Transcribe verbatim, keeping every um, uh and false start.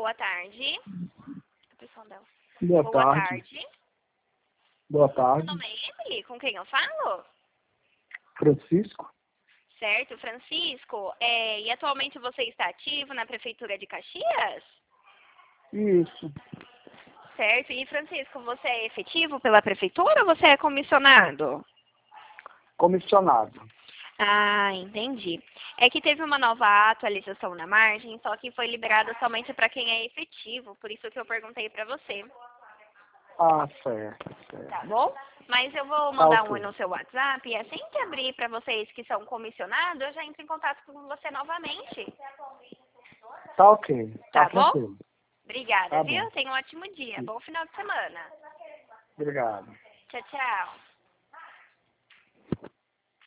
boa tarde. A pessoa dela. Boa, Boa tarde. tarde. Boa Meu tarde. nome é Emily, com quem eu falo? Francisco? Certo, Francisco. É, e atualmente você está ativo na Prefeitura de Caxias? Isso. Certo. E, Francisco, você é efetivo pela Prefeitura ou você é comissionado? Comissionado. Ah, entendi. É que teve uma nova atualização na margem, só que foi liberada somente para quem é efetivo, por isso que eu perguntei para você. Ah, certo, certo. Tá bom? Mas eu vou Tá mandar um ok. oi no seu WhatsApp e assim que abrir para vocês que são comissionados, eu já entro em contato com você novamente. Tá ok. Tá Tá bom? tranquilo. Obrigada, Tá bom. viu? Tenha um ótimo dia. Bom final de semana. Obrigado. Tchau, tchau.